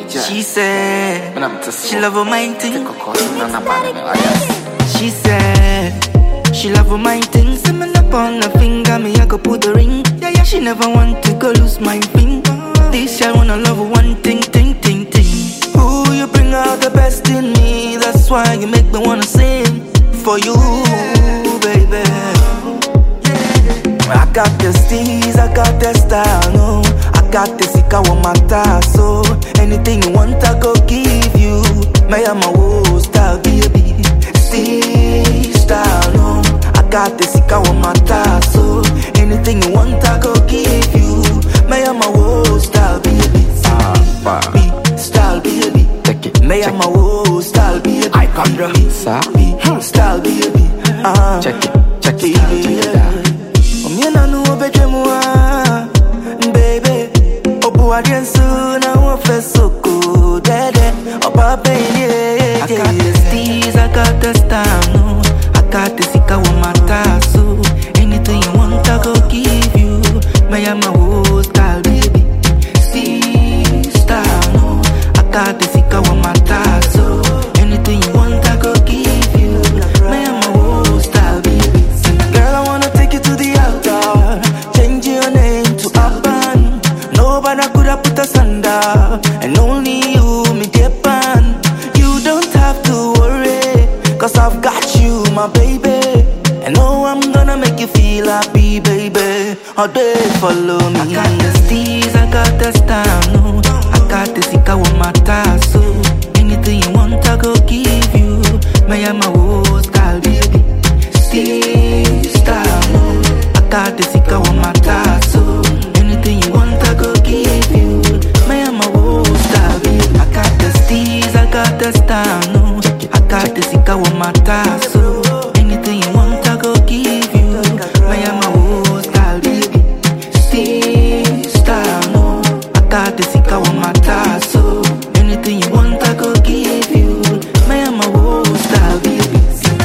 She said she love my thing. She said she love my thing. Say me up on the finger, me I go put the ring. Yeah, she never want to go lose my thing. This I wanna love one thing. Ooh, you bring out the best in me. That's why you make me wanna sing for you, baby. I got the steez, I got the style, no. I got the sika wa mata, so anything you want I go give you. May I'm a whole style, baby. Steez style, no. I got the sika wa mata, so anything you want I go give you. May I'm a whole style, baby. Style, baby. May I'm a whole style, baby. I can't be style, baby. Check it. Omiena no bedremua, baby. Obu adiensu na wafesoko, dede. Oba baby, I got the steez, I got the style, no. I got the sika wa mata, so anything you want I go give you. May I'm a whole style, baby. Steez style, no. I got the sika wa mata, so anything you want I go give you. May I'm a whole style, baby. Girl, I wanna take you to the altar, change your name to Abban. Nobody could have put us under, and only you, me depend. You don't have to worry, cause I've got you, my baby. And know I'm gonna make you feel happy, baby. All day follow me. I got the steez, I got the style, no. I got the sika wa mata, so anything you want I go give you. May I'm a whole style, baby. Steez style, no. I got the sika wa mata, so anything you want I go give you. May I'm a whole style, baby. I got the steez, I got the style, no. I got the sika wa mata, so anything you want I go give you. May I'm a whole style, baby. Steez style, no. I got the sika wa mata, so anything you want I go give you. May I'm a whole style, baby.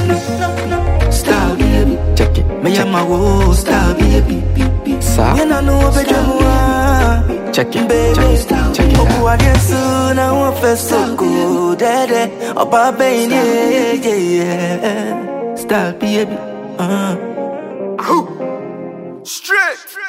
Style, baby. Check it. May I'm a whole style, baby. You know bedremua. Check it. Baby, Check it Obu out. adiensu na wafesoko, dede. Oba baby, yeah. Style, baby. Straight.